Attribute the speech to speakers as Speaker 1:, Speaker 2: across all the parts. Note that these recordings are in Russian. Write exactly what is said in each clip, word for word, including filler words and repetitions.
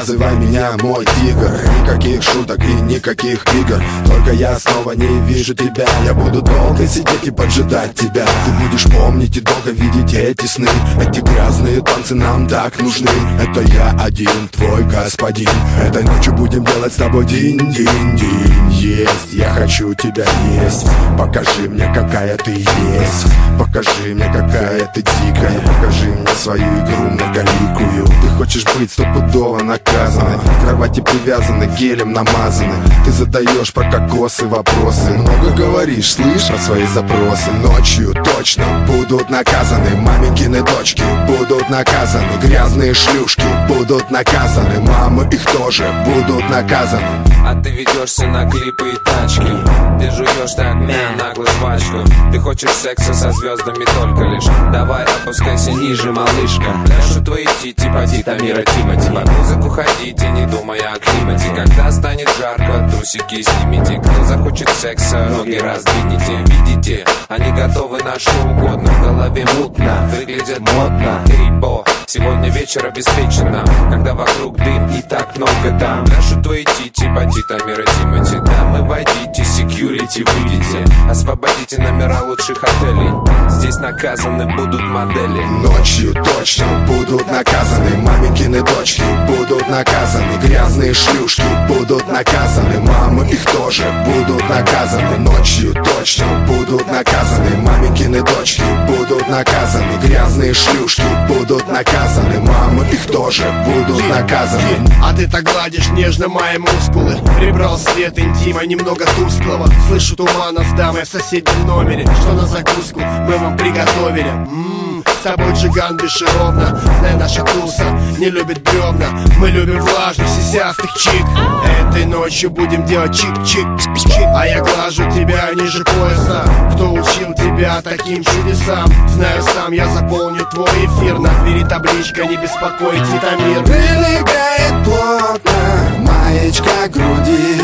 Speaker 1: называй меня мой тигр. Никаких шуток и никаких игр, только я снова не вижу тебя. Я буду долго сидеть и поджидать тебя. Ты будешь помнить и долго видеть эти сны. Эти грязные танцы нам так нужны. Это я один, твой господин. Этой ночью будем делать с тобой динь-динь-динь. Есть, я хочу тебя есть. Покажи мне, какая ты есть. Покажи мне, какая ты дикая. Покажи мне свою игру многоликую. Ты хочешь быть стопудово наказанной, к кровати привязаны, гелем намазаны. Ты задаешь про кокосы вопросы, много говоришь, слышь, про свои запросы. Ночью точно будут наказаны маменькины дочки, будут наказаны грязные шлюшки, будут наказаны мамы, их тоже будут наказаны.
Speaker 2: А ты ведешься на клипы и тачки, ты жуешь так мя, нагло жвачку. Ты хочешь секса со звездами только лишь. Давай опускайся ниже, малышка. Пляшут твои тити, поди, Тамира, Тимати. Под музыку ходите, не думая о климате. Когда станет жарко, трусики снимите. Кто захочет секса, ноги раздвинете. Видите, они готовы на что угодно. В голове мутно, выглядят модно. Трипо, сегодня вечер обеспечено. Когда вокруг дым и так много дам. Пляшут твои тити, поди, Тамира, Тимати. Дамы, войдите, секьюрити, выйдите. Освободите номера лучших отелей. Здесь наказаны будут модели.
Speaker 1: Ночью точно будут наказаны маменькины дочки, будут наказаны грязные шлюшки, будут наказаны мамы, их тоже будут наказаны. Ночью точно будут наказаны маменькины дочки, будут наказаны грязные шлюшки, будут наказаны мамы, их тоже будут наказаны.
Speaker 3: А ты так гладишь нежно мои мускулы. Прибрал свет интима немного тусклого. Слышу тумана с дамой в соседнем номере. Что на закуску мы вам приготовили. Ммм, с тобой джиган бесшеровно. Знай, наша туса не любит бревна. Мы любим влажных, сисястых чик. Этой ночью будем делать чик-чик-чик. А я глажу тебя ниже пояса. Кто учил тебя таким чудесам? Знаю сам, я заполню твой эфир. На двери табличка «Не беспокой, Титамир».
Speaker 1: Прилегает плотно маечка к груди.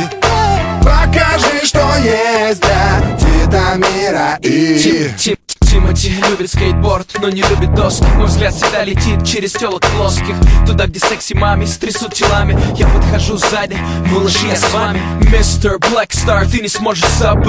Speaker 1: Покажи, что есть для Титамира и...
Speaker 4: Тим, Тим, Тимати любит скейтборд, но не любит доски. Мой взгляд всегда летит через телок плоских. Туда, где секси мами стрясут телами. Я подхожу сзади, малыш, я с вами. Мистер Блэк Стар, ты не сможешь забыть.